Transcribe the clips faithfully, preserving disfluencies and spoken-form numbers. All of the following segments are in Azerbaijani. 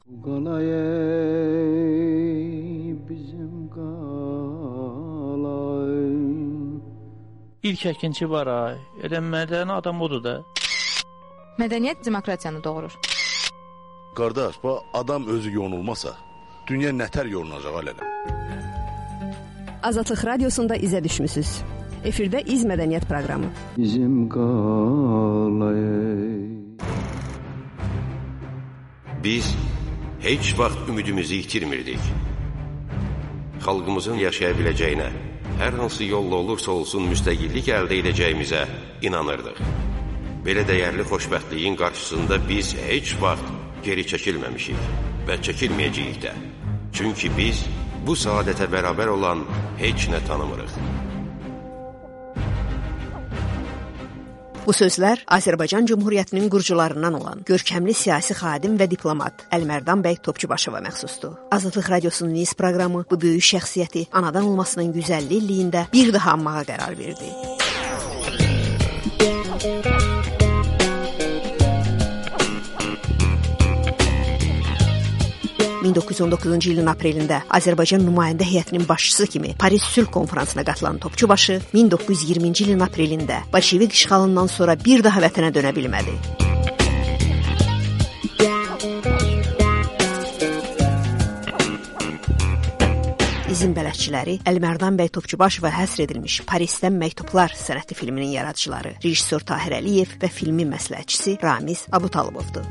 İlk əkinçi var ay. Elə mədəni adam odur da. Mədəniyyət demokratiyanı doğurur. Qardaş, bu adam özü yonulmasa, dünya nətər yonulacaq alələ? Azadlıq Radiosunda izə düşmüsünüz. Efirdə İz Mədəniyyət proqramı. Bizim qalayı. Biz heç vaxt ümidimizi itirmirdik. Xalqımızın yaşaya biləcəyinə, hər hansı yolla olursa olsun müstəqillik əldə edəcəyimizə inanırdıq. Belə dəyərli xoşbəxtliyin qarşısında biz heç vaxt geri çəkilməmişik və çəkilməyəcəyik də. Çünki biz bu saadətə bərabər olan heç nə tanımırıq. Bu sözlər Azərbaycan Cümhuriyyətinin qurucularından olan görkəmli siyasi xadim və diplomat Əlmərdan bəy Topçubaşova məxsusdur. Azadlıq Radiosunun Niz proqramı bu böyük şəxsiyyəti anadan olmasının güzəlliyi illiyində bir daha anmağa qərar verdi. min doqquz yüz on doqquzuncu ilin aprelində Azərbaycan nümayəndə heyətinin başçısı kimi Paris Sülh konfransına qatılan Topçubaşı min doqquz yüz iyirminci ilin aprelində Bolşevik işğalından sonra bir daha vətənə dönə bilmədi. İzin bələdçiləri Əlmərdan bəy Topçubaşova həsr edilmiş Parisdən Məktublar sənəti filminin yaradıcıları rejissor Tahir Əliyev və filmin məsləhətçisi Ramiz Abutalovdur.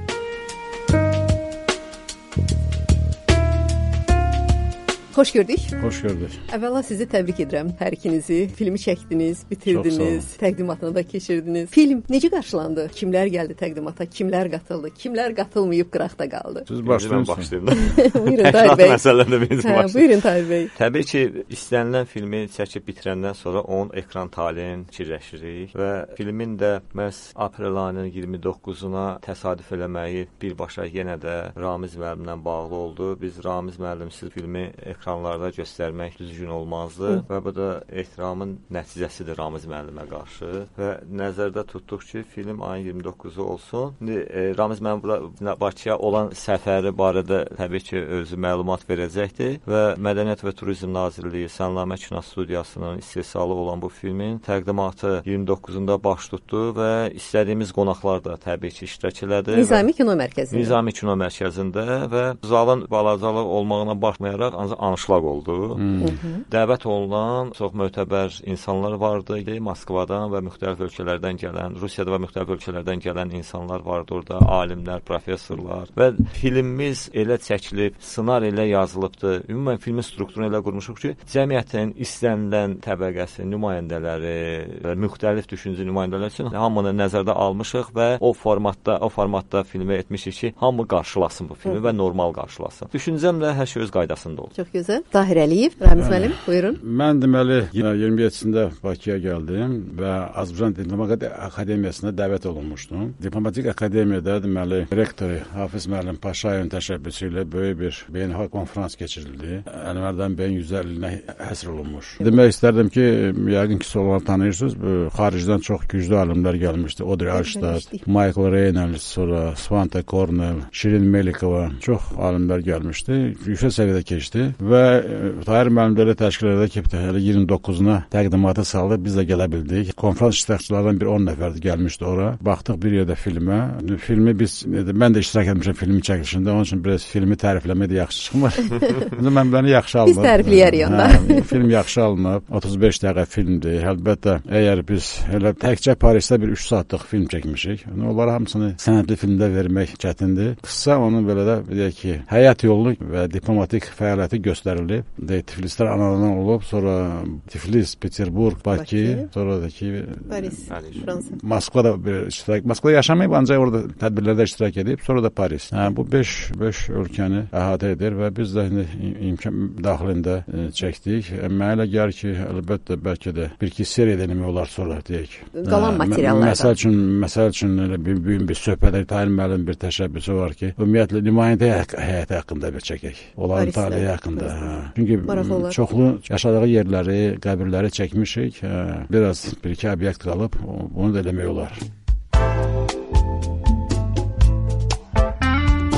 Xoş gördük. Xoş gördük. Əvvəla sizi təbrik edirəm. Hər ikinizi filmi çəkdiniz, bitirdiniz, təqdimatını da keçirdiniz. Film necə qarşılandı? Kimlər gəldi təqdimata? Kimlər qatıldı? Kimlər qatılmayıb qıraqda qaldı? Siz başlayın. Buyurun Tahir bəy. Hə, buyurun Tahir bəy. Təbii ki, istənilən filmi çəkib bitirəndən sonra onun ekran taleyini fikirləşirik və filmin də məhz aprel ayının iyirmi doqquzuna təsadüf eləməyi birbaşa yenə də Ramiz müəllimlə bağlı oldu. Biz Ramiz müəllimsiz filmi ekranlarda göstərmək düzgün olmazdı Hı. və bu da ehtiramın nəticəsidir Ramiz müəllimə qarşı və nəzərdə tutduq ki, film ayın iyirmi doqquzu olsun. İndi e, Ramiz müəllim Bakıya olan səfəri barədə təbii ki, özü məlumat verəcəkdir və Mədəniyyət və Turizm Nazirliyi Sənnamə Kinostudiyasının istehsalı olan bu filmin təqdimatı iyirmi doqquzunda baş tutdu və istədiyimiz qonaqlar da təbii ki, iştirak elədi. Nizami Kino Mərkəzində. Nizami Kino Mərkəzində və zalın balacalıq olmağına baxmayaraq ancaq anşlaq oldu. Hmm. Dəvət olunan çox mötəbər insanlar vardı. Moskvadan və müxtəlif ölkələrdən gələn, Rusiyada və müxtəlif ölkələrdən gələn insanlar vardı orada, alimlər, professorlar və filmimiz elə çəkilib, ssenari elə yazılıbdı. Ümumən filmin strukturunu elə qurmuşuq ki, cəmiyyətin istənilən təbəqəsi, nümayəndələri və müxtəlif düşüncə nümayəndələri üçün hamını nəzərdə almışıq və o formatda, o formatda filmə etmişik ki, hamı qarşılasın bu filmi Hı. və normal qarşılasın. Düşüncəm də hər şey öz qaydasında oldu. Çox gözəl. Tahir Əliyev, Ramiz müəllim, buyurun. Mən deməli iyirmi yeddisində Bakıya gəldim və Azərbaycan Diplomatik Akademiyasına dəvət olunmuşdum. Diplomatik Akademiyada deməli rektoru Hafiz müəllim Paşayevin təşəbbüsü ilə böyük bir beynəlxalq konfrans keçirildi. Əlmərdan bəyin yüz əllinə həsr olunmuş. Demək istərdim ki, yəqin ki, soruları tanıyırsınız. Bu xaricdən çox güclü alimlər gəlmişdi. Audrey Hallstatt, Michael Reynolds, sonra Svante Cornell, Şirin Melikova, çox alimlər gəlmişdi. Yüksək səviyyədə keçdi və Tahir müəllim də təşkil edək ki, iyirmi doqquzuna təqdimatı saldı, biz də gələ bildik. Konfrans iştirakçılarından bir on nəfərdir gəlmişdi ora. Baxdıq bir yerdə filmə. Filmi biz, mən də iştirak etmişəm filmin çəkilişində, onun üçün biraz filmi tərifləmək də yaxşı çıxmır. Mən bəni yaxşı alınıb. Biz tərifləyərik onda. Hə, film yaxşı alınıb, otuz beş dəqiqə filmdir. Əlbəttə, əgər biz elə təkcə Parisdə bir üç saatlıq film çəkmişik, onları hamısını sənədli filmdə vermək çətindir. Qısa onun belə də, deyək ki, həyat yolu və diplomatik fəaliyyəti göstərilib. Tiflislər anadan olub, sonra Tiflis, Peterburg, Bakı, Bakı. sonra da ki Paris, Fransa. Moskvada bir iştirak. Moskvada yaşamayıb, ancaq orada tədbirlərdə iştirak edib, sonra da Paris. Hə, bu beş ölkəni əhatə edir və biz də imkan daxilində e, çəkdik. Mənə elə gəlir ki, əlbəttə bəlkə də bir-iki seriya demək olar sonra deyək. Qalan materiallardan. Məsəl üçün, məsəl üçün elə bir bir, bir söhbət, Tahir müəllim bir təşəbbüsü var ki, ümumiyyətlə nümayəndə həyatı haqqında bir çəkək. Onların tarihi haqqında. Hə. Çünki Maraqlar. çoxlu yaşadığı yerləri, qəbirləri çəkmişik. Biraz bir-iki obyekt qalıb, bunu da eləmək olar.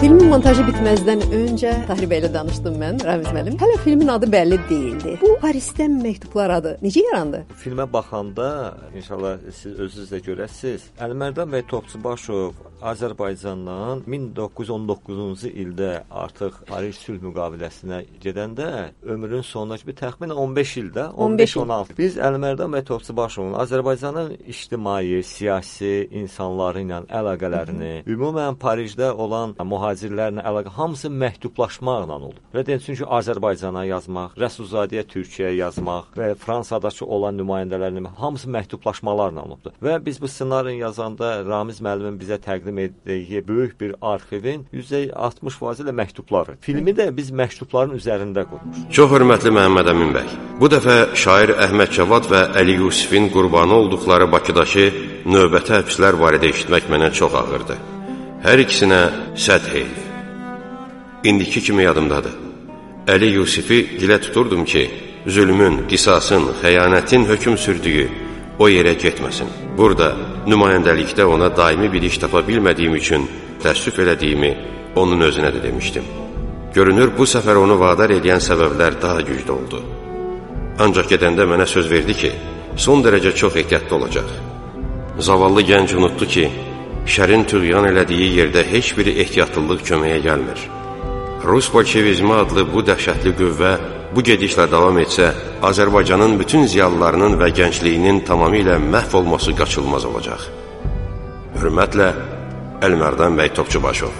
Filmin montajı bitməzdən öncə Tahir bəylə danışdım mən, Ramiz müəllim. Hələ filmin adı bəlli deyildi. Bu Parisdən məktublar adı necə yarandı? Filmə baxanda, inşallah siz özünüz də görəsiniz, Əlimərdan bəy Topçubaşov Azərbaycandan min doqquz yüz on doqquzuncu ildə artıq Paris sülh müqaviləsinə gedəndə ömrünün sonundakı bir təxminən on beş ildə, on beş on altı. Biz Əlimərdan bəy Topçubaşovun Azərbaycanın ictimai, siyasi insanları ilə əlaqələrini, ümumən Parisdə olan mühacirlərlə əlaqə hamısı məktublaşmaqla olub. Və deyim, çünki Azərbaycana yazmaq, Rəsulzadəyə Türkiyəyə yazmaq və Fransadakı olan nümayəndələrin hamısı məktublaşmalarla olubdur. Və biz bu ssenarini yazanda Ramiz müəllimin bizə təqdim etdiyi böyük bir arxivin yüz altmış faiz ilə məktubları. Filmi də biz məktubların üzərində qurmuşuq. Çox hörmətli Məhəmməd Əmin bəy, bu dəfə şair Əhməd Cavad və Əli Yusifin qurbanı olduqları Bakıdakı növbəti həbslər barədə eşitmək mənə çox ağırdı. Hər ikisinə səd heyf. İndiki kimi yadımdadır. Əli Yusifi dilə tuturdum ki, zülmün, qisasın, xəyanətin hökm sürdüyü o yerə getməsin. Burada nümayəndəlikdə ona daimi bir iş tapa bilmədiyim üçün təəssüf elədiyimi onun özünə də demişdim. Görünür, bu səfər onu vadar edən səbəblər daha güclü oldu. Ancaq gedəndə mənə söz verdi ki, son dərəcə çox ehtiyatlı olacaq. Zavallı gənc unutdu ki, şərin tüğyan elədiyi yerdə heç bir ehtiyatlılıq köməyə gəlmir. Rus bolşevizmi adlı bu dəhşətli qüvvə bu gedişlə davam etsə, Azərbaycanın bütün ziyalılarının və gəncliyinin tamamilə məhv olması qaçılmaz olacaq. Hörmətlə, Əlimərdan bəy Topçubaşov.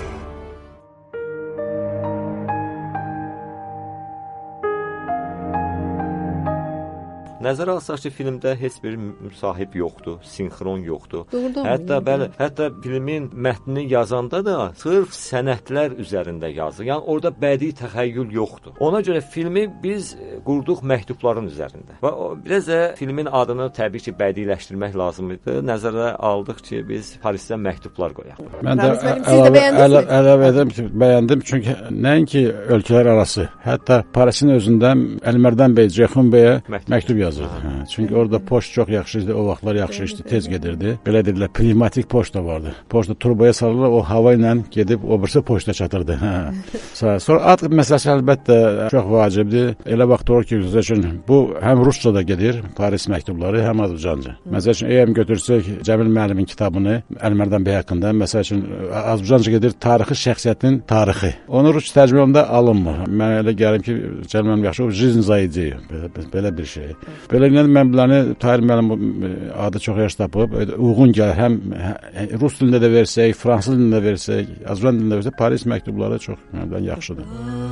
Nəzərə alsaq ki, filmdə heç bir müsahib yoxdur, sinxron yoxdur. Doğrudan hətta bəli, hətta filmin mətnini yazanda da sırf sənədlər üzərində yazılır. Yəni orada bədii təxəyyül yoxdur. Ona görə filmi biz qurduq məktubların üzərində. Və o, biraz da filmin adını təbii ki, bədiləşdirmək lazım idi. Nəzərə aldıq ki, biz Parisdən məktublar qoyaq. Mən də əlavə, əlavə edim ki, bəyəndim. Çünki nəinki ölkələr arası, hətta Parisin özündə Əlimərdan bəy Ceyxun bəyə məktub yazır. Hə, çünki orada poçt çox yaxşı idi, o vaxtlar yaxşı işdi, tez gedirdi. Belə dedilər, pnevmatik poçta vardı. Poçta turbaya salırlar, o hava ilə gedib o birisi poçta çatırdı. Hə. Sonra ad məsələsi əlbəttə çox vacibdir. Elə vaxt olur ki, üçün bu həm ruscada gedir, Paris məktubları, həm Azərbaycanca. Məsəl üçün, eğer götürsək Cəmil müəllimin kitabını Əlimərdan bəy haqqında, məsəl üçün Azərbaycanca gedir, tarixi şəxsiyyətin tarixi. Onu rus tərcüməsində alınmır. Mən elə gəlim ki, Cəmil müəllim yaxşı, o жизнь зайди, belə bir şey. Belə ilə mən biləni Tahir müəllim adı çox yaş tapıb, uyğun gəlir. Həm rus dilində də versək, fransız dilində versək, Azərbaycan dilində versək, Paris məktubları çox məndən yaxşıdır.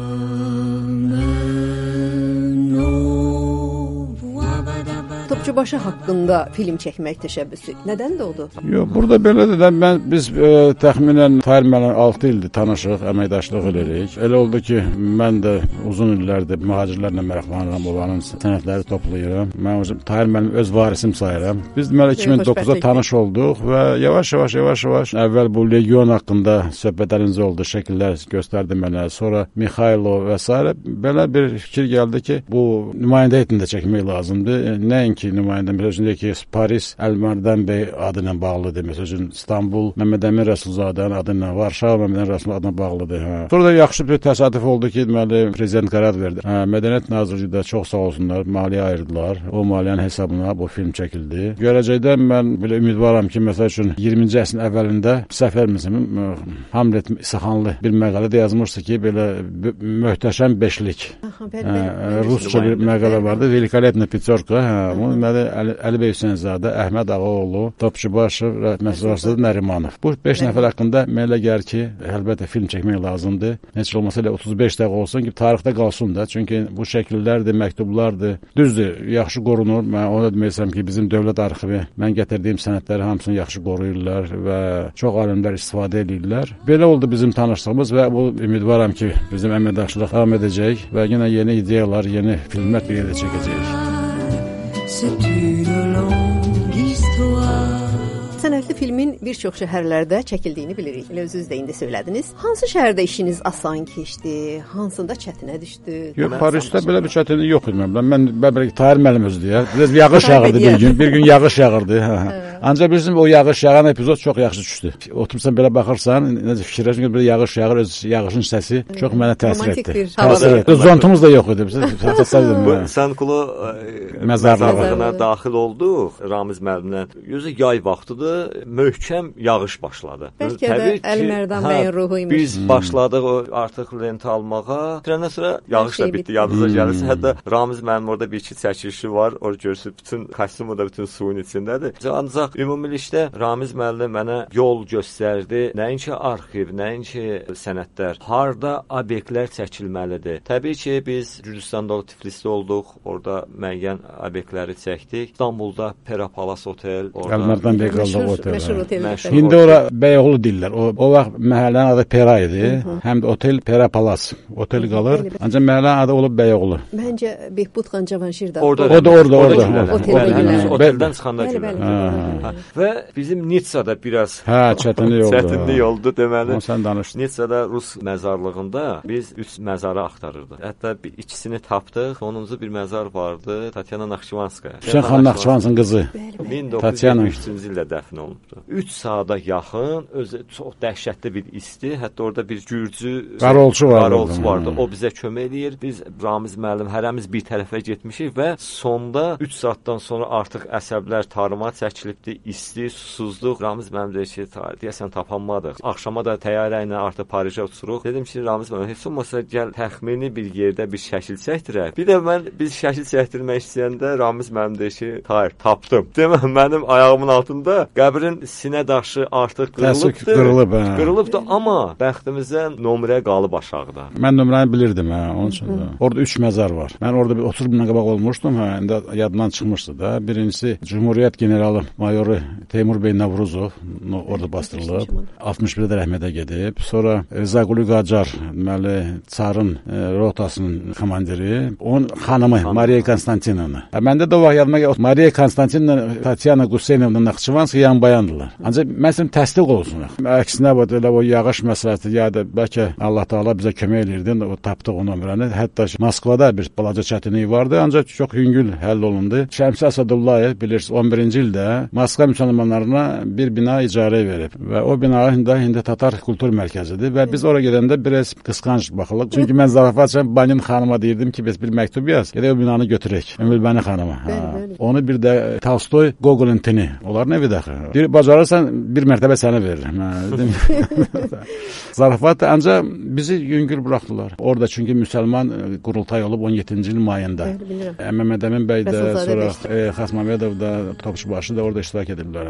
Topçubaşı haqqında film çəkmək təşəbbüsü nədən doğdu? Yox, burada belədir də, mən, biz e, təxminən Tahir müəllim altı ildir tanışıq, əməkdaşlıq edirik. Elə oldu ki, mən də uzun illərdir mühacirlərlə maraqlanıram, onların sənədləri toplayıram. Mən Tahir müəllim öz varisim sayıram. Biz deməli iki min doqquzda tanış olduq və yavaş-yavaş, yavaş-yavaş əvvəl bu legion haqqında söhbətlərimiz oldu, şəkillər göstərdi mənə, sonra Mikhailov və s. Belə bir fikir gəldi ki, bu nümayəndə heyətində çəkmək lazımdır. Nəinki nümayəndə, məsələn ki, Paris Əlimərdan bəy adı ilə bağlıdır. Məsələn, İstanbul Məmməd Əmin Rəsulzadənin adı ilə, Varşava Məmməd Əmin Rəsulzadənin adına bağlıdır. Hə. Sonra da yaxşı bir təsadüf oldu ki, deməli prezident qərar verdi. Hə, Mədəniyyət Nazirliyi də çox sağ olsunlar, maliyyə ayırdılar. O maliyyənin hesabına bu film çəkildi. Gələcəkdə mən belə ümidvaram ki, məsəl üçün iyirminci əsrin əvvəlində Səfər müəllim Hamlet İsaxanlı bir məqalədə yazmışdı ki, belə möhtəşəm beşlik. Hə, rusca bir məqalə vardı. Velikolepna Peterka. Hə, bu deməli Əli bəy Hüseynzadə, Əhməd Ağaoğlu, Topçubaşov və Məsrur Nərimanov. Bu beş nəfər haqqında mən elə gəlir ki, əlbəttə film çəkmək lazımdır. Heç olmasa elə otuz beş dəqiqə olsun ki, tarixdə qalsın da. Çünki bu şəkillərdir, məktublardır. Düzdür, yaxşı qorunur. Mən ona deməyəcəm ki, bizim dövlət arxivi, mən gətirdiyim sənədləri hamısını yaxşı qoruyurlar və çox alimlər istifadə edirlər. Belə oldu bizim tanışlığımız və bu ümidvaram ki, bizim əməkdaşlıq davam edəcək və yenə yeni ideyalar, yeni filmlər bir yerdə çəkəcəyik. C'est une longue histoire. Sənədli filmin bir çox şəhərlərdə çəkildiyini bilirik. Elə özünüz də indi söylədiniz. Hansı şəhərdə işiniz asan keçdi? Hansında çətinə düşdü? Yox, Parisdə belə bir çətinlik yox idi mənim. Mən bəlkə Tahir müəllim özü deyə. Biraz yağış yağırdı bir gün. Bir gün yağış yağırdı. Hə. Ancaq bizim o yağış yağan epizod çox yaxşı düşdü. Otursan belə baxırsan, necə fikirləşirsən ki, belə yağış yağır, öz yağışın səsi çox mənə təsir etdi. Təsir etdi. Zontumuz da yox idi. Bu Sankulu məzarlığına daxil olduq. Ramiz müəllimlə. Yüzü yay vaxtıdır, möhkəm yağış başladı. Bəlkə də Əlmərdan bəyin ruhu imiş. Biz başladıq o artıq lenti almağa. Trəndən sonra yağış da bitdi, yadınıza gəlirsə. Hətta Ramiz müəllim orada bir iki çəkilişi var. Orada görürsünüz, bütün kostyumu da bütün suyun içindədir. Ancaq ümumilikdə Ramiz müəllim mənə yol göstərdi. Nəinki arxiv, nəinki sənədlər, harda obyektlər çəkilməlidir. Təbii ki, biz Gürcüstanda, Tiflisdə olduq. Orada müəyyən obyektləri çəkdik. İstanbulda Pera Palace Otel, Əlmərdan bəy qaldıq otel. Məşhur otel. İndi ora Bəyoğlu deyirlər. O, o vaxt məhəllənin adı Pera idi. Həm də otel Pera Palace. Otel qalır. Ancaq məhəllənin adı olub Bəyoğlu. Məncə Behbud xan Cavanşir da. Orada, orada, orada. orada. Oteldən çıxanda gülər. Və bizim Nitsada biraz hə, çətinlik oldu. Çətinlik oldu deməli. Sən danış. Nitsada Rus məzarlığında biz üç məzarı axtarırdıq. Hətta bir ikisini tapdıq. Sonuncu bir məzar vardı. Tatyana Naxçıvanskaya. Hüseyn xan Naxçıvansın qızı. min doqquz yüz əlli üçüncü ildə dəfn olunubdu. üç saata yaxın, özü çox dəhşətli bir isti. Hətta orada bir gürcü qarolçu vardı. Qarolçu vardı. O bizə kömək eləyir. Biz Ramiz müəllim hərəmiz bir tərəfə getmişik və sonda üç saatdan sonra artıq əsəblər tarıma çəkilibdi. İsti, susuzluq. Ramiz müəllim deyir ki, deyəsən tapanmadıq. Axşama da təyyarə ilə artıq Parijə uçuruq. Dedim ki, Ramiz müəllim, heç olmasa gəl təxmini bir yerdə bir şəkil çəkdirək. Bir də mən biz şəkil çəkdirmək istəyəndə Ramiz müəllim deyir ki, hayır, tapdım. Demə, mənim ayağımın altında qəbrin sinə daşı artıq qırılıbdı. Qırılıb, hə. Qırılıbdı, amma bəxtimizə nömrə qalıb aşağıda. Mən nömrəni bilirdim, hə, onun üçün də. Orada üç məzar var. Mən orada bir otuz minə qabaq olmuşdum, hə, indi yadından çıxmışdı da. Birincisi Cumhuriyyət generalı mayoru Teymur bəy Novruzov orada bastırılıb. altmış birdə rəhmətə gedib. Sonra Rza Qulu Qacar, deməli, Çarın e, rotasının komandiri, onun xanımı Mariya Konstantinovna. Məndə də o vaxt yadıma gəlir. Mariya Konstantinovna, Tatyana Quseynovna Naxçıvansk yan bayandılar. Ancaq məsələn təsdiq olsun. Əksinə bu elə o yağış məsələsi ya da bəlkə Allah Taala bizə kömək edirdi. O tapdıq o nömrəni. Hətta Moskvada bir balaca çətinlik vardı, ancaq çox yüngül həll olundu. Şəmsi Asadullayev bilirsiniz on birinci ildə Moskva müsəlmanlarına bir bina icarəyə verib və o bina indi indi Tatar kultur mərkəzidir və biz ora gedəndə biraz qısqanc baxılıq. Çünki mən zarafatca Banin xanıma deyirdim ki, biz bir məktub yaz, gedək o binanı götürək. Ümülbəni xanıma. Onu bir də Tolstoy, Gogolun tini. Onların evi daxı. Bir bacarırsan bir mərtəbə sənə verirəm. Zarafat ancaq bizi yüngül buraxdılar. Orada çünki müsəlman qurultay olub on yeddinci il mayında. Məhəmməd Əmin bəy də, sonra e, Xasmamedov da, Topçubaşı da orada iştirak ediblər.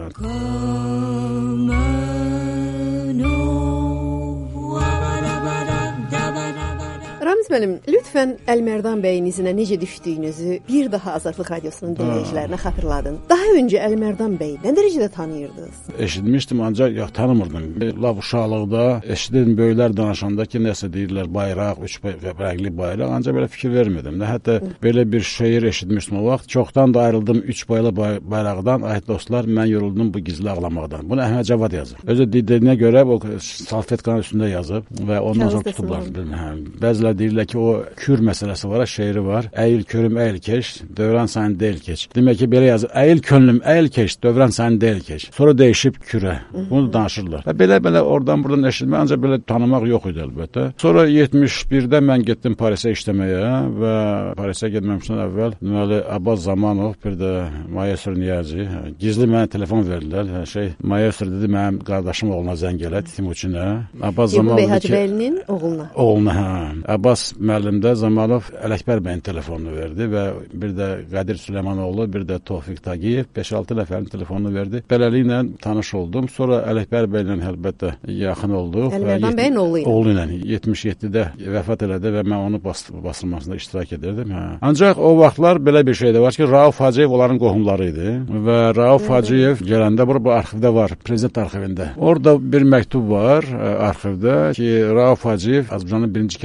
Ramiz müəllim, lütfən Əlmərdan bəyin izinə necə düşdüyünüzü bir daha Azadlıq Radiosunun dinləyicilərinə xatırladın. Daha öncə Əlmərdan bəyi nə dərəcədə tanıyırdınız? Eşitmişdim, ancaq yox, tanımırdım. Laf uşaqlıqda eşidirdim böyüklər danışanda ki, nəsə deyirlər bayraq, üç rəngli bayraq, ancaq belə fikir vermirdim. Hətta belə bir şeir eşitmişdim o vaxt. Çoxdan da ayrıldım üç baylı bayraqdan, ay dostlar, mən yoruldum bu gizli ağlamaqdan. Bunu Əhməd Cavad yazıb. Özü dediyinə görə o salfetkanın üstündə yazıb və ondan sonra tutublar. Bəziləri deyirlər ki, o kür məsələsi var, şeiri var. Əyil körüm, əyil keç, dövran sənin deyil keç. Demək ki, belə yazır. Əyil könlüm, əyil keç, dövran sənin deyil keç. Sonra dəyişib kürə. Bunu danışırlar. Və belə-belə oradan buradan eşitmək, ancaq belə tanımaq yox idi əlbəttə. Sonra yetmiş birdə mən getdim Parisə işləməyə və Parisə getməmişdən əvvəl deməli Abbas Zamanov, bir də Mayesur Niyazi gizli mənə telefon verdilər. Şey, Mayesur dedi, mənim qardaşım oğluna zəng elə, Timuçinə. Abbas Zamanov Hacı bəylinin oğluna. Oğluna, hə. Abbas müəllim də Zamanov Ələkbər bəyin telefonunu verdi və bir də Qədir Süleymanoğlu, bir də Tofiq Tağıyev beş altı nəfərin telefonunu verdi. Beləliklə tanış oldum. Sonra Ələkbər bəylə əlbəttə yaxın olduq. Əlmərdan bəyin oğlu ilə. Oğlu ilə yetmiş yeddidə vəfat elədi və mən onu bas basılmasında iştirak edirdim. Hə. Ancaq o vaxtlar belə bir şey də var ki, Rauf Hacıyev onların qohumları idi və Rauf Hacıyev gələndə bu arxivdə var, prezident arxivində. Orada bir məktub var arxivdə ki, Rauf Hacıyev Azərbaycanın birinci katibi Heydər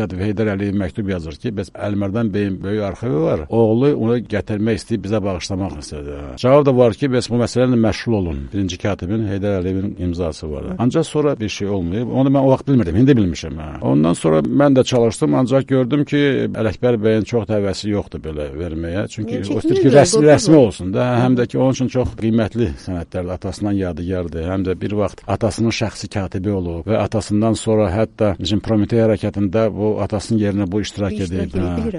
Heydər Əliyev məktub yazır ki, bəs Əlimərdan bəyin böyük arxivi var. Oğlu onu gətirmək istəyib bizə bağışlamaq istədi. Cavab da var ki, bəs bu məsələ ilə məşğul olun. Birinci katibin Heydər Əliyevin imzası var. Ancaq sonra bir şey olmayıb. Onu mən o vaxt bilmirdim, indi bilmişəm. Hə. Ondan sonra mən də çalışdım, ancaq gördüm ki, Ələkbər bəyin çox təvəssüsü yoxdur belə verməyə. Çünki o istəyir ki, rəsmi, rəsmi olsun da. Həm də ki, onun üçün çox qiymətli sənədlərdir, atasından yadigardır. Həm də bir vaxt atasının şəxsi katibi olub və atasından sonra hətta bizim Prometey hərəkətində bu atasının yerinə bu iştirak edib.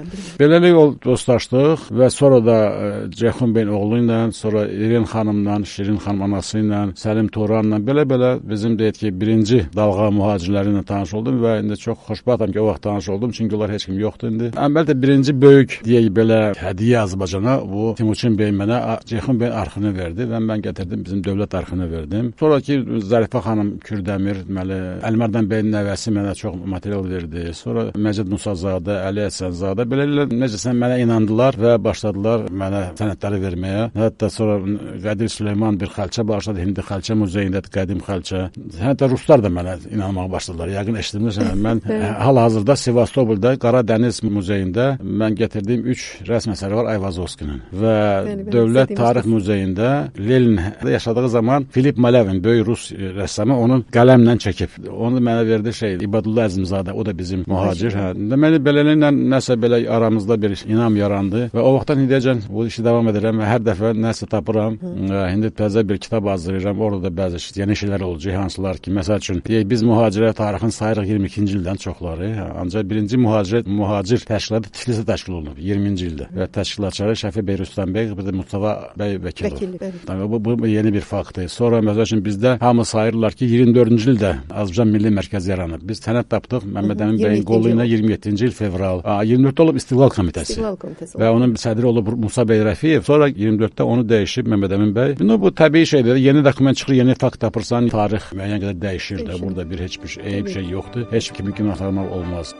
Beləlik dostlaşdıq və sonra da Ceyxun bəyin oğlu ilə, sonra İren xanımla, Şirin xanım anası ilə, Səlim Turanla belə-belə bizim deyək ki, birinci dalğa mühacirləri ilə tanış oldum və indi çox xoşbəxtəm ki, o vaxt tanış oldum, çünki onlar heç kim yoxdur indi. Əvvəldə birinci böyük deyək belə hədiyyə Azərbaycana bu Timuçin bəy mənə Ceyxun bəyin arxını verdi və mən gətirdim bizim dövlət arxını verdim. Sonraki Zərifə xanım Kürdəmir, deməli Əlimərdan bəyin nəvəsi mənə çox material verdi. Sonra Məcid Musazadə, Əli Həsənzadə belə necəsə mənə inandılar və başladılar mənə sənədləri verməyə. Hətta sonra Qədir Süleyman bir xalça bağışladı, Hindi xalça muzeyində qədim xalça. Hətta ruslar da mənə inanmağa başladılar. Yəqin eşitdiniz, mən hal-hazırda Sevastopolda Qara Dəniz muzeyində mən gətirdiyim üç rəsm əsəri var Ayvazovskinin və Dövlət Tarix muzeyində Lenin yaşadığı zaman Filip Malevin, böyük rus rəssamı onun qələmlə çəkib. Onu mənə verdi şey İbadullah Əzimzadə, o da bizim mühacir. Hə. Deməli beləliklə nəsə belə aramızda bir inam yarandı və o vaxtdan indiyəcən bu işi davam edirəm və hər dəfə nəsə tapıram. İndi təzə bir kitab hazırlayıram. Orada da bəzi yeni şeylər olacaq, hansılar ki, məsəl üçün deyək biz mühacirə tarixin sayırıq iyirmi ikinci ildən çoxları. Ancaq birinci mühacir mühacir təşkilatı Tiflisdə təşkil olunub iyirminci ildə və təşkilatçıları Şəfi bəy Rüstəm bəy, bir də Mustafa bəy Vəkilov. Bu, bu yeni bir faktdır. Sonra məsəl üçün bizdə hamı sayırlar ki, iyirmi dördüncü ildə Azərbaycan Milli Mərkəzi yaranıb. Biz sənəd tapdıq Məmməd Əmin bəyin qolu ilə iyirmi yeddinci il fevral. iyirmi dörddə olub İstiqlal Komitəsi. İstiqlal Komitəsi. Və onun sədri olub Musa bəy Rəfiyev. Sonra iyirmi dörddə onu dəyişib Məmməd Əmin bəy. Bu, bu təbii şeydir. Yeni dokument çıxır, yeni fakt tapırsan, tarix müəyyən qədər dəyişir də. Burada bir heç bir şey, eyib şey yoxdur. Heç kimi günah axtarmaq olmaz.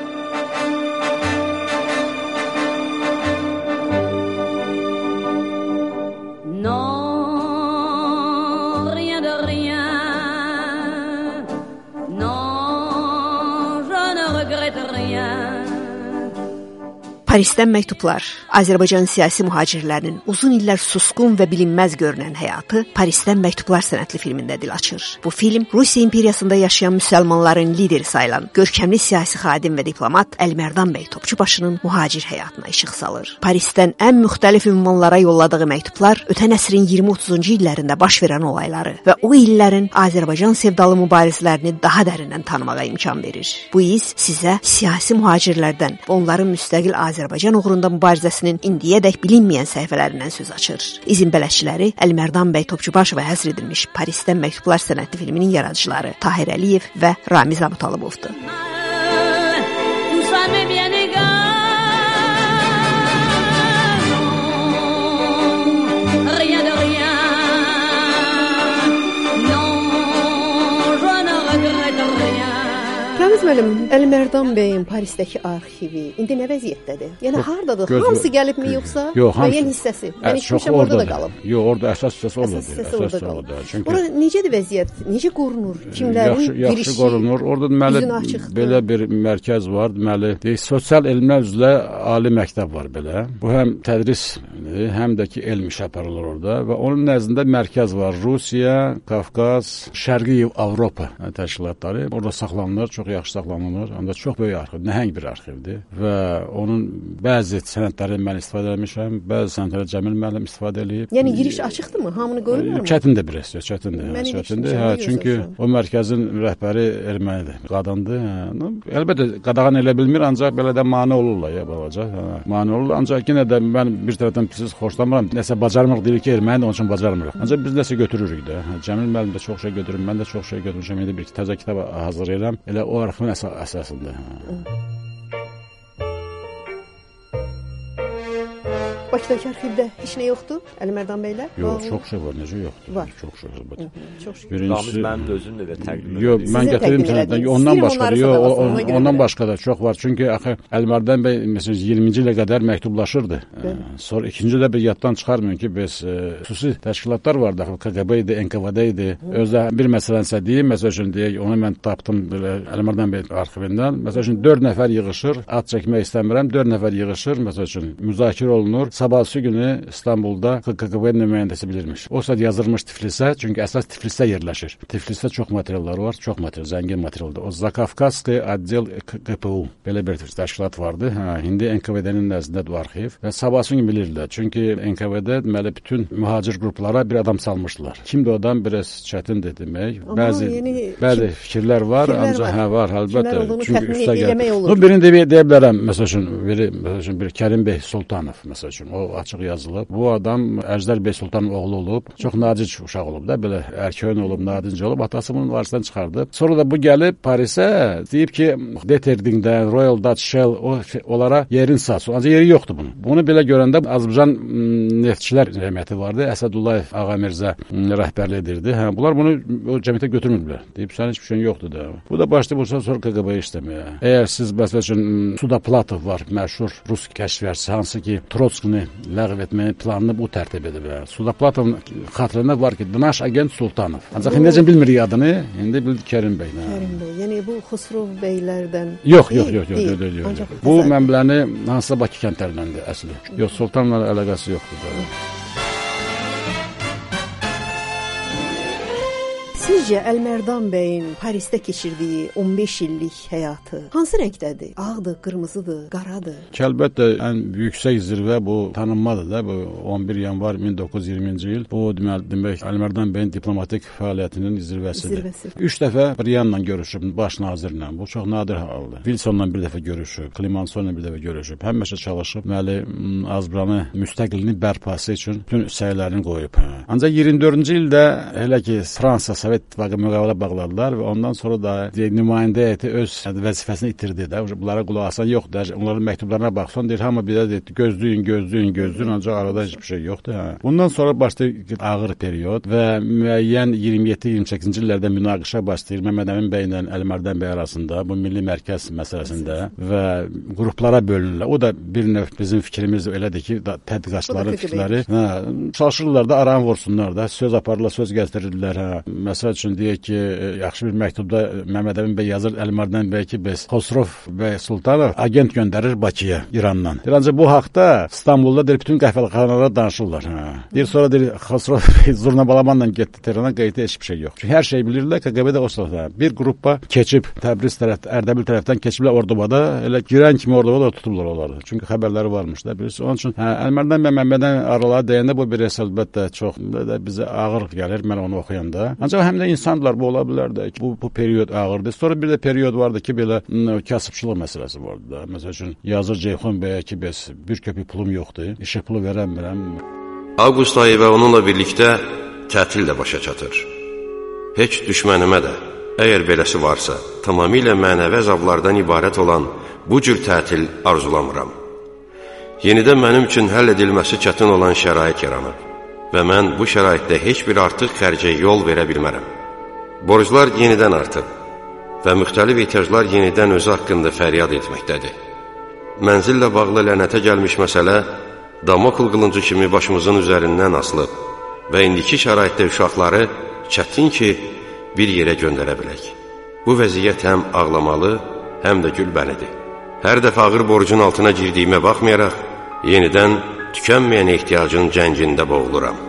Parisdən məktublar. Azərbaycan siyasi mühacirlərinin uzun illər susqun və bilinməz görünən həyatı Parisdən məktublar sənədli filmində dil açır. Bu film Rusiya imperiyasında yaşayan müsəlmanların lideri sayılan görkəmli siyasi xadim və diplomat Əlimərdan bəy Topçubaşının mühacir həyatına işıq salır. Parisdən ən müxtəlif ünvanlara yolladığı məktublar ötən əsrin iyirmi otuzuncu illərində baş verən olayları və o illərin Azərbaycan sevdalı mübarizlərini daha dərindən tanımağa imkan verir. Bu iz sizə siyasi mühacirlərdən və onların müstəqil Azərbaycan uğrunda mübarizəsinin indiyədək bilinməyən səhifələrindən söz açır. İzin bələdçiləri Əlimərdan bəy Topçubaşova həsr edilmiş Parisdən məktublar sənədli filminin yaradıcıları Tahir Əliyev və Ramiz Abutalıbovdur. Ramiz müəllim, Əlimərdan bəyin Parisdəki arxivi indi nə vəziyyətdədir? Yəni hardadır? Göz, Hamısı gəlibmi yoxsa müəyyən hissəsi? Mən işmişəm orada da qalıb. Yox, orada əsas hissəsi oradadır. Əsas hissəsi orada qalıb. Çünki orada necədir vəziyyət? Necə qorunur? Kimlərin yaxşı, yaxşı girişi? Qorunur. Orada deməli belə bir mərkəz var. Deməli, deyək, sosial elmlər üzrə ali məktəb var belə. Bu həm tədris, həm də ki elm iş aparılır orada və onun nəzdində mərkəz var. Rusiya, Qafqaz, Şərqi Avropa təşkilatları orada saxlanılır. Çox yaxşı saxlanılır. Ancaq çox böyük arxiv, nəhəng bir arxivdir və onun bəzi sənədləri mən istifadə etmişəm, bəzi sənədləri Cəmil müəllim istifadə edib. Yəni giriş açıqdırmı? Hamını qoyurlarmı? Çətindir biraz, çətindir. Hə, çətindir. Hə, çünki o mərkəzin rəhbəri ermənidir, qadındır. Hə. Əlbəttə qadağan elə bilmir, ancaq belə də mane olurlar ya balaca. Hə, mane olurlar. Ancaq yenə də mən bir tərəfdən pis xoşlamıram. Nəsə bacarmırıq deyirik ki, erməni onun üçün bacarmırıq. Ancaq biz nəsə götürürük də. Hə, Cəmil müəllim də çox şey götürür, mən də çox şey götürmüşəm. İndi bir təzə kitab hazırlayıram. Elə o arxivin əsa əsasında. Bakıdakı arxivdə heç nə yoxdur? Əlimərdan bəylə? Yox, çox şey var, necə yoxdur? Var. Çox şey var. Çox şey. Birincisi mənim də özüm də təqdim edirəm. Yox, mən gətirdim sənədən. Ondan başqa, yox, ondan başqa da çox var. Çünki axı Əlimərdan bəy məsələn iyirminci ilə qədər məktublaşırdı. Sonra ikinci də bir yaddan çıxarmayın ki, biz xüsusi təşkilatlar vardı. K G B idi, N K V D idi. Özdə bir məsələnsə deyim, məsəl üçün deyək, onu mən tapdım belə Əlimərdan bəy arxivindən. Məsəl üçün dörd nəfər yığışır, ad çəkmək istəmirəm, dörd nəfər yığışır, məsəl üçün müzakirə olunur. Sabahsı günü İstanbulda K G B nümayəndəsi bilirmiş. O saat yazılmış Tiflisə, çünki əsas Tiflisdə yerləşir. Tiflisdə çox materiallar var, çox material, zəngin materialdır. O Zakavkazski Atdel K P U belə bir təşkilat vardı. Hə, indi N K V D-nin nəzdində bu arxiv və sabahsı gün bilirdilər. Çünki N K V D deməli bütün mühacir qruplara bir adam salmışdılar. Kimdir o adam biraz çətindir demək. Amma bəzi yəni, bəzi kim, fikirlər var, ancaq var. Hə var, əlbəttə. Çünki üstə gəlir. O birini deyə, deyə bilərəm. Məsəl üçün, biri, məsəl üçün bir Kərim bəy Sultanov məsəl üçün o açıq yazılıb. Bu adam Əjdər bəy Sultanov oğlu olub. Çox nadir uşaq olub da, belə erkəyin olub, nadinc olub. Atası bunun varisdən çıxardı. Sonra da bu gəlib Parisə deyib ki, Deterdingdən, Royal Dutch Shell o onlara yerin sahası. Ancaq yeri yoxdur bunun. Bunu belə görəndə Azərbaycan neftçilər cəmiyyəti vardı. Əsədullayev Ağamirzə rəhbərlik edirdi. Hə, bunlar bunu o cəmiyyətə götürmürdülər. Deyib sən heç bir şey yoxdur da. Bu da başlayıb sonra K G B-yə işləməyə. Əgər siz məsəl üçün Sudaplatov var, məşhur rus kəşfiyyatçısı, hansı ki Trotskini ləğv etməyin planını bu tərtib edib. Sudaplatovun xatirində var ki, Naş agent Sultanov. Ancaq indicə bilmirik adını, indi bildi Kərim bəy. Kərim bəy, yəni bu Xosrov bəylərdən. Yox, yox, yox, yox, yox, yox. Bu mənbələni hansısa Bakı kəndlərindəndir əsli. Yox, Sultanla əlaqəsi yoxdur da. Sizcə Əlimərdan bəyin Parisdə keçirdiyi on beş illik həyatı hansı rəngdədir? Ağdır, qırmızıdır, qaradır? Ki, əlbəttə ən yüksək zirvə bu tanınmadır da. Bu on bir yanvar min doqquz yüz iyirminci il. Bu deməli demək Əlimərdan bəyin diplomatik fəaliyyətinin zirvəsidir. Zirvəsi. Üç dəfə Brianla görüşüb, baş nazirlə. Bu çox nadir haldır. Wilsonla bir dəfə görüşüb, Clemenceau'la bir dəfə görüşüb. Həmişə çalışıb, deməli Azərbaycanın müstəqilliyinin bərpası üçün bütün səylərini qoyub. Ancaq iyirmi dördüncü ildə elə ki Fransa Sovet İttifaqı müqavilə bağladılar və ondan sonra da deyək, nümayəndə heyəti öz vəzifəsini itirdi də. Bunlara qulaq asan yoxdur. Onların məktublarına baxsan deyir, hamı bir də deyir, gözləyin, gözləyin, gözləyin, ancaq arada heç bir şey yoxdur. Hə. Bundan sonra başlayır ağır period və müəyyən iyirmi yeddi iyirmi səkkizinci illərdə münaqişə başlayır Məmməd Əmin bəylə Əlimərdan bəy arasında bu milli mərkəz məsələsində və qruplara bölünürlər. O da bir növ bizim fikrimiz elədir ki, tədqiqatçıların fikirləri, hə, çalışırlar da aran vursunlar da, söz aparırlar, söz gəzdirirlər. Hə. Məsələn üçün deyək ki, yaxşı bir məktubda Məmməd Əmin bəy yazır Əlimərdan bəy ki, biz Xosrov və Sultanov agent göndərir Bakıya, İrandan. Ancaq bu haqda İstanbulda deyir, bütün qəhvəxanalara danışırlar. Hə. Deyir, sonra deyir, Xosrov Zurna Balamanla getdi Tehrana, qeydə heç bir şey yox. Çünki hər şey bilirlər, K G B-də o sırada. Bir qrupa keçib Təbriz tərəf, Ərdəbil tərəfdən keçiblər Ordubada, elə girən kimi Ordubada tutublar onları. Çünki xəbərləri varmış da, bilirsiniz. Onun üçün hə, Əlimərdan bəy Məmməddən araları deyəndə bu bir əlbəttə çox da bizə ağır gəlir, mən onu oxuyanda. Ancaq həm də insanlar bu ola bilər də ki, bu, bu period ağırdır. Sonra bir də period vardı ki, belə kasıbçılıq məsələsi vardı da. Məsəl üçün yazır Ceyxon bəyə ki, bəs bir köpük pulum yoxdur, işə pulu verəmirəm. Avqust ayı və onunla birlikdə tətil də başa çatır. Heç düşmənimə də, əgər beləsi varsa, tamamilə mənəvi əzablardan ibarət olan bu cür tətil arzulamıram. Yenidən mənim üçün həll edilməsi çətin olan şərait yaranıb və mən bu şəraitdə heç bir artıq xərcə yol verə bilmərəm. Borclar yenidən artıb və müxtəlif ehtiyaclar yenidən özü haqqında fəryad etməkdədir. Mənzillə bağlı lənətə gəlmiş məsələ Damokl qılıncı kimi başımızın üzərindən asılıb və indiki şəraitdə uşaqları çətin ki, bir yerə göndərə bilək. Bu vəziyyət həm ağlamalı, həm də gülbəlidir. Hər dəfə ağır borcun altına girdiyimə baxmayaraq, yenidən tükənməyən ehtiyacın cəngində boğuluram.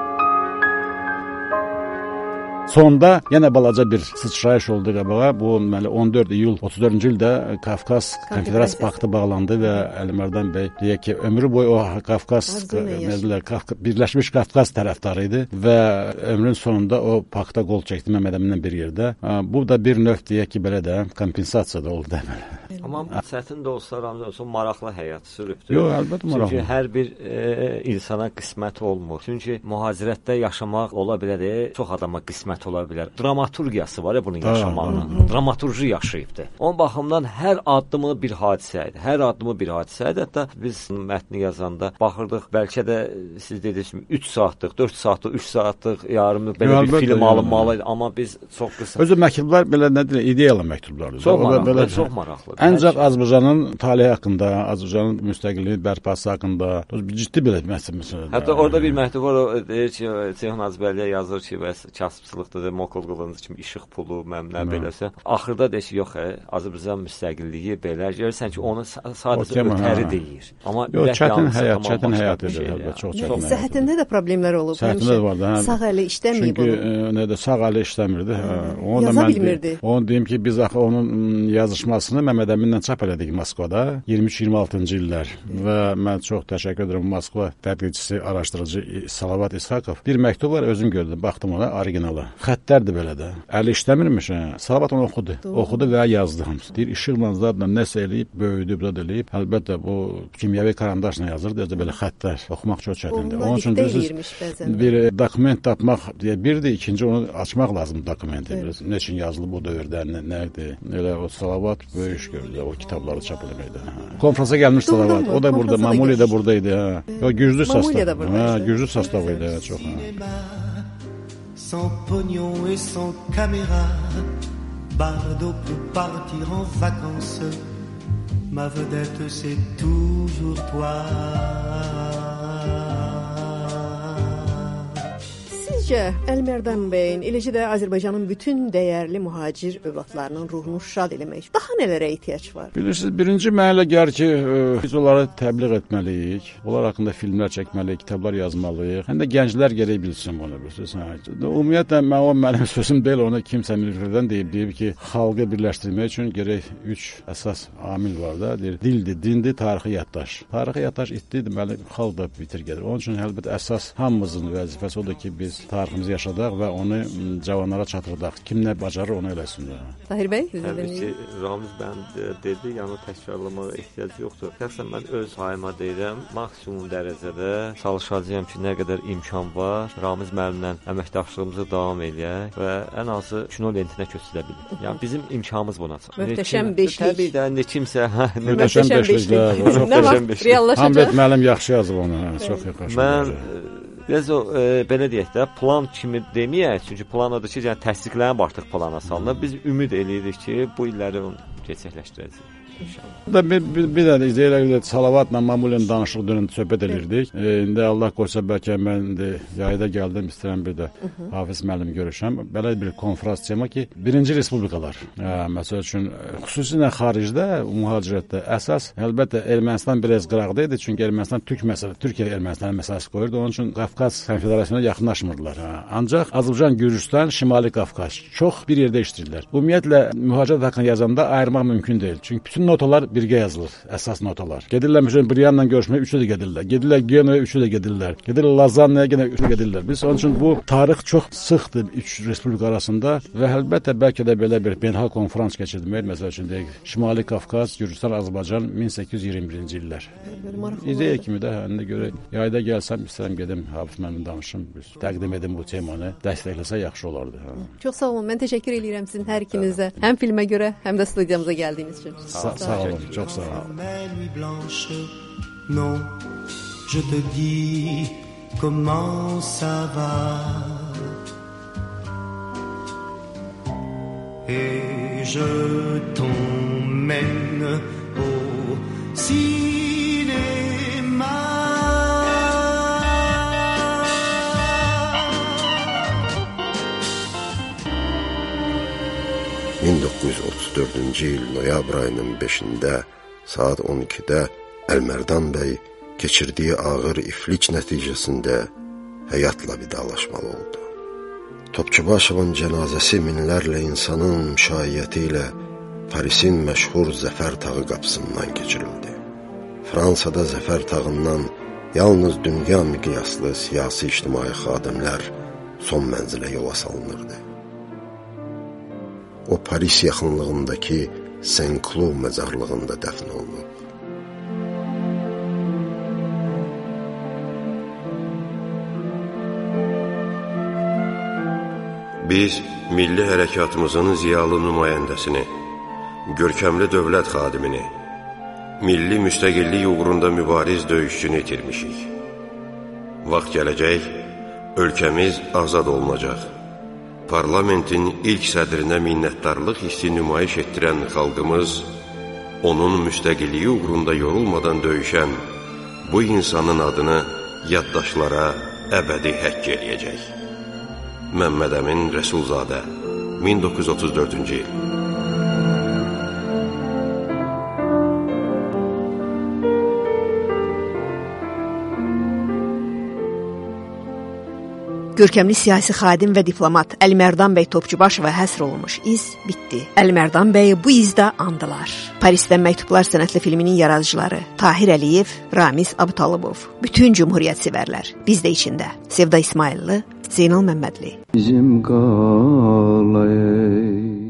Sonda yenə balaca bir sıçrayış oldu qabağa. Bu on dörd iyul otuz dördüncü ildə Qafqaz Konfederasiya Paktı bağlandı və Əlimərdan bəy deyək ki, ömrü boyu o Qafqaz Birləşmiş Qafqaz tərəfdarı idi və ömrün sonunda o paktda qol çəkdi Məmməd Əminlə bir yerdə. Bu da bir növ deyək ki, belə də kompensasiya da oldu deməli. Amma çətin də olsa, Ramazan olsa maraqlı həyat sürübdür. Yox, əlbəttə maraqlı. Çünki hər bir e, insana qismət olmur. Çünki mühacirətdə yaşamaq ola bilər, çox adama qismət xəyanət ola bilər. Dramaturgiyası var ya bunun yaşamağının. Dramaturji yaşayıbdı. Onun baxımdan hər addımı bir hadisə idi. Hər addımı bir hadisə idi. Hətta biz mətni yazanda baxırdıq, bəlkə də siz dediniz kimi üç saatlıq, dörd saatlıq, üç saatlıq yarımlıq belə Yo, bir film alınmalı idi. Amma biz çox qısa. Özü məktublar belə nədir? İdeal məktublardır. Çox maraqlı, belə, çox maraqlı. Ancaq Azərbaycanın taleyi haqqında, Azərbaycanın müstəqilliyin bərpası haqqında ciddi belə məsələdir. Hətta orada bir məktub var, o deyir ki, Ceyhun Hacıbəyliyə yazır ki, bəs kasıbçılıqdır, Mokol qılınız kimi işıq pulu, məmnə beləsə. Axırda deyir ki, yox, Azərbaycan müstəqilliyi belə, görürsən ki, onu sadəcə ötəri deyir. Amma yox, çətin həyat, çətin həyat edir, çox çətin. Səhhətində də problemlər olub. Səhhətində də vardı. Sağ əli işləməyib. Çünki nədə sağ əli işləmirdi. Yaza bilmirdi. Onu deyim ki, biz axı onun yazışmasını Məmməd Əminlə çap elədik Moskvada iyirmi üç iyirmi altıncı illər və mən çox təşəkkür edirəm Moskva tədqiqçisi, araşdırıcı Salavat İshakov. Bir məktub var, özüm gördüm, baxdım ona, originalı. Xəttlərdir belə də. Əli işləmirmiş. Salavat onu oxudu. Doğru. Oxudu və yazdı hamısı. Deyir, işıqla zadla nəsə eləyib, böyüdüb, zad eləyib. Əlbəttə bu kimyəvi karandaşla yazır, deyəcə belə xəttlər. Oxumaq çox çətindir. Onun üçün bilirsiniz, bir dokument tapmaq deyə birdir, ikinci onu açmaq lazım dokumenti. Evet. Nə üçün yazılıb o dövrdə, nə, nədir? Elə o Salavat böyük iş gördü, o kitabları çap eləməkdə. Konfransa gəlmiş Salavat. O da burada, Mamuli də buradaydı. Ha. O güclü sastav. Ha, güclü sastav idi, çox. Sans pognon et sans caméra, Bardot peut partir en vacances. Ma vedette c'est toujours toi. Sizcə, Əlmərdan bəyin, eləcə də Azərbaycanın bütün dəyərli mühacir övladlarının ruhunu şad eləmək daha nələrə ehtiyac var? Bilirsiniz, birinci mənə gəlir ki, biz onları təbliğ etməliyik. Onlar haqqında filmlər çəkməliyik, kitablar yazmalıyıq. Həm də gənclər gərək bilsin bunu. Ümumiyyətlə, mən o mənim sözüm deyil, onu kimsə müfərdən deyib, deyib ki, xalqı birləşdirmək üçün gərək üç əsas amil var da, deyir, dildir, dindir, tarixi yaddaş. Tarixi yaddaş itdi, deməli, xalq da bitir gedir. Onun üçün əlbəttə əsas hamımızın vəzifəsi odur ki, biz tariximizi yaşadaq və onu cavanlara çatdırdaq. Kim nə bacarır, onu eləsin. Tahir bəy, təbii ki, Ramiz bəy dedi, yəni təkrarlamağa ehtiyac yoxdur. Şəxsən mən öz payıma deyirəm, maksimum dərəcədə çalışacağam ki, nə qədər imkan var, Ramiz müəllimlə əməkdaşlığımızı davam eləyək və ən azı kino lentinə köçürə bilik. Yəni bizim imkanımız buna çatır. Möhtəşəm beşlik. Təbii də, nə kimsə, möhtəşəm beşlik. Nə vaxt reallaşacaq? Hamlet müəllim yaxşı yazıb onu, çox yaxşı. Mən Biraz o, e, belə deyək də, plan kimi deməyək, çünki plan odur ki, yəni təsdiqlənib artıq plana salınır. Biz ümid eləyirik ki, bu illəri gerçəkləşdirəcəyik. Da bir, bir, bir də izləyirək, Salavatla Mamulin danışıq dönəndə söhbət edirdik. E, indi Allah qoysa bəlkə mən indi yayda gəldim, istəyirəm bir də Hafiz müəllim görüşəm. Belə bir konfrans tema ki, birinci respublikalar, e, məsəl üçün, xüsusilə xaricdə, mühacirətdə əsas, əlbəttə Ermənistan biraz qıraqda idi, çünki Ermənistan Türk məsələ, Türkiyə Ermənistan məsələsi qoyurdu, onun üçün Qafqaz Konfederasiyasına yaxınlaşmırdılar. Ha. Ancaq Azərbaycan, Gürcüstan, Şimali Qafqaz çox bir yerdə işləyirlər. Ümumiyyətlə, mühacirət haqqında yazanda ayırmaq mümkün deyil, çünki bütün notalar birgə yazılır, əsas notalar. Gedirlər məsələn Brianla görüşməyə, üçü də gedirlər. Gedirlər Genova, üçü də gedirlər. Gedirlər Lazannaya, yenə üçü də gedirlər. Biz onun üçün bu tarix çox sıxdır üç respublika arasında və əlbəttə bəlkə də belə bir beynəlxalq konfrans keçirmək, məsəl üçün deyək, Şimali Qafqaz, Gürcüstan, Azərbaycan min səkkiz yüz iyirmi birinci illər. İdeya kimi də hə, görə yayda gəlsəm, istəyirəm gedim Hafiz müəllimlə danışım, təqdim edim bu temanı, dəstəkləsə yaxşı olardı. Hə. Çox sağ olun. Mən təşəkkür edirəm sizin hər ikinizə. Həm filmə görə, həm də studiyamıza gəldiyiniz üçün. Sağ, sağ olun, çox sağ olun. Non, je te dis comment ça va. Et je t'emmène au cinéma. min doqquz yüz otuz dördüncü il noyabr ayının beşində saat on ikidə Əlmərdan bəy keçirdiyi ağır iflic nəticəsində həyatla vidalaşmalı oldu. Topçubaşovun cənazəsi minlərlə insanın müşayiəti ilə Parisin məşhur Zəfər tağı qapısından keçirildi. Fransada Zəfər tağından yalnız dünya miqyaslı siyasi ictimai xadimlər son mənzilə yola salınırdı. O Paris yaxınlığındakı Saint-Cloud məzarlığında dəfn olunub. biz milli hərəkatımızın ziyalı nümayəndəsini, görkəmli dövlət xadimini, milli müstəqillik uğrunda mübariz döyüşçünü itirmişik. Vaxt gələcək, ölkəmiz azad olunacaq. Parlamentin ilk sədrinə minnətdarlıq hissi nümayiş etdirən xalqımız, onun müstəqilliyi uğrunda yorulmadan döyüşən bu insanın adını yaddaşlara əbədi həkk eləyəcək. Məmməd Əmin Rəsulzadə, min doqquz yüz otuz dördüncü il. Görkəmli siyasi xadim və diplomat Əlimərdan bəy Topçubaşova həsr olunmuş iz bitdi. Əlimərdan bəyi bu izdə andılar. Parisdən Məktublar sənətli filminin yaradıcıları Tahir Əliyev, Ramiz Abtalibov, bütün cümhuriyyət sevərlər, biz də içində. Sevda İsmailli, Zeynal Məmmədli. Bizim qalay